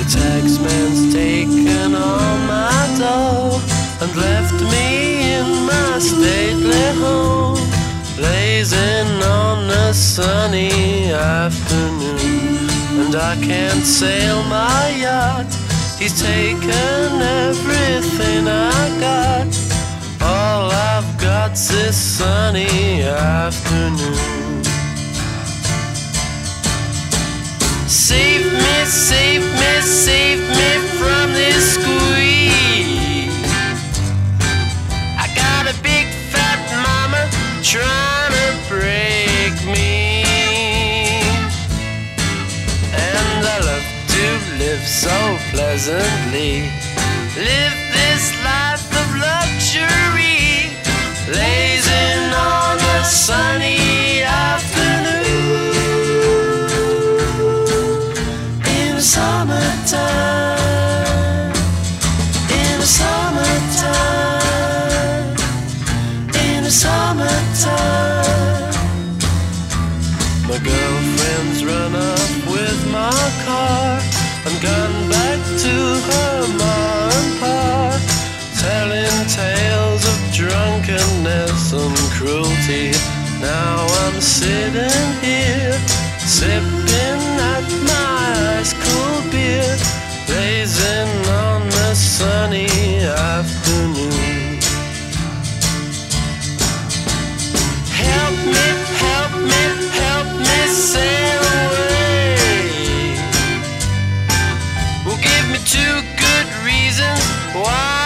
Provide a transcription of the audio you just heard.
Taxman's taken all my dough and left me in my stately home, blazing on a sunny afternoon. And I can't sail my yacht, he's taken everything I got. All I've got's this sunny afternoon. Save me, save me, save me from this squeeze. I got a big fat mama trying to break me, and I love to live so pleasantly, live this life of luxury, blazing on a sunny afternoon. Summertime, in the summertime, in the summertime. My girlfriend's run up with my car and gone back to her ma and pa, telling tales of drunkenness and cruelty. Now I'm sitting here, sipping at my ice cold beer, blazing on a sunny afternoon. Help me, help me, help me sail away. Well, give me two good reasons why